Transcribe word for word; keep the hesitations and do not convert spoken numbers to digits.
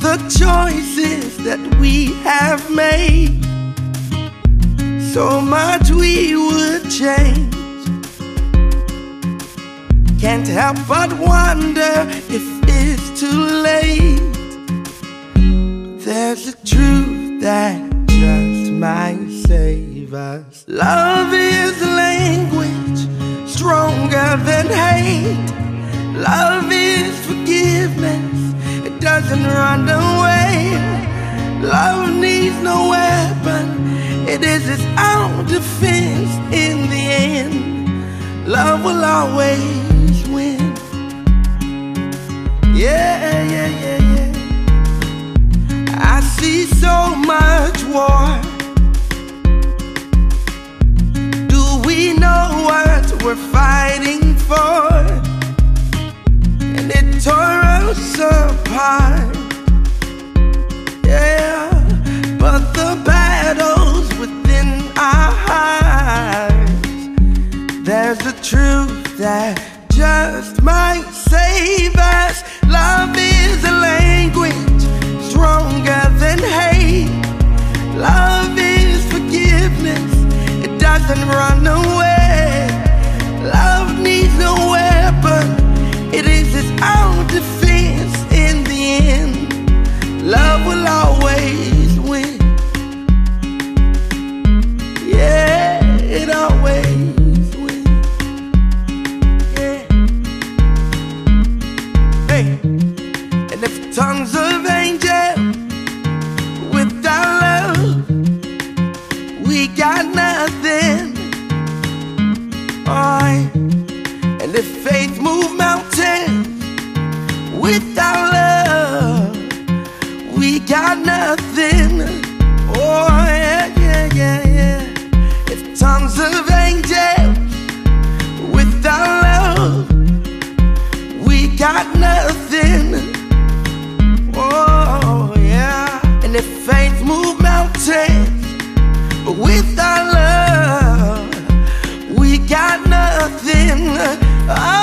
the choices that we have made, so much we would change. Can't help but wonder if it's too late. There's a truth that just might save us. Love is a language stronger than hate. Love is forgiveness, it doesn't run away. Love needs no weapon, it is its own defense. In the end, love will always win. Yeah, yeah, yeah, yeah. I see so much war. Do we know what we're fighting for? And it tore us apart. Yeah, but the battle's within our hearts. There's a truth that just might save us. Love is a language stronger than hate. Love is forgiveness, it doesn't run away. Love needs no weapon, it is its own defense. In the end, love will always win. Yeah, it always wins. Yeah. Hey, and if tons of angels without love, we got nothing. Alright. And if faith move mountains without love, we got nothing. Oh yeah, yeah, yeah, yeah. If tons of angels without love, we got nothing. Oh yeah. And if faith move mountains without love, we got nothing. Oh,